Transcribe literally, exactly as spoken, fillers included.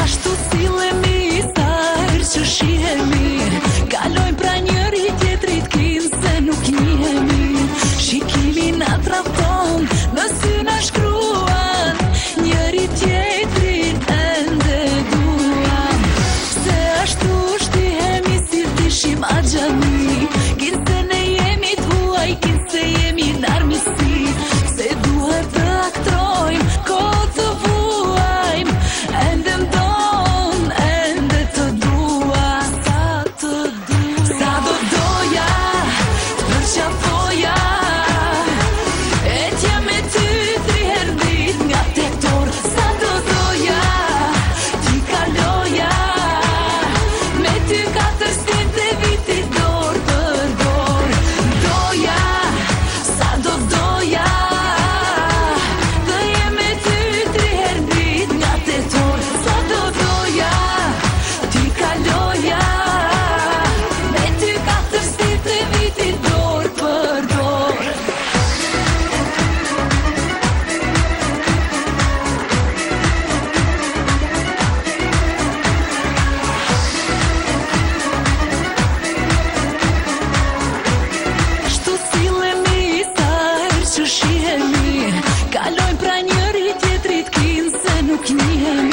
ashtu sillemi, sa herë që shihemi, kalojmë pra njëri tjetrit kin se nuk njihemi. Shikimi na tradhton, në sy na shkruan, njëri tjetrin ende duan. Se ashtu shtihemi si t'ishim axhami, kin se ne jemi t'huaj, kin se jemi n'armisi. Se duhet të aktrojmë, kohë të vuajmë, ende mdon, ende të dua. Sa të dua, sa do doja, të përqafoja, etja me ty tri herë dit nga tetor. Sa do doja, ti kaloja, me ty katër stinte vitit dorë për dorë. Doja, sa do doja, të jem me ty tri herë dit nga tetor. Sa do doja, ti kaloja, me ty katër stinte vitit dorë për dorë. Shtu sillemi, sa herë që shihemi, kalojmë pra njëri tjetrit kin se nuk njihemi.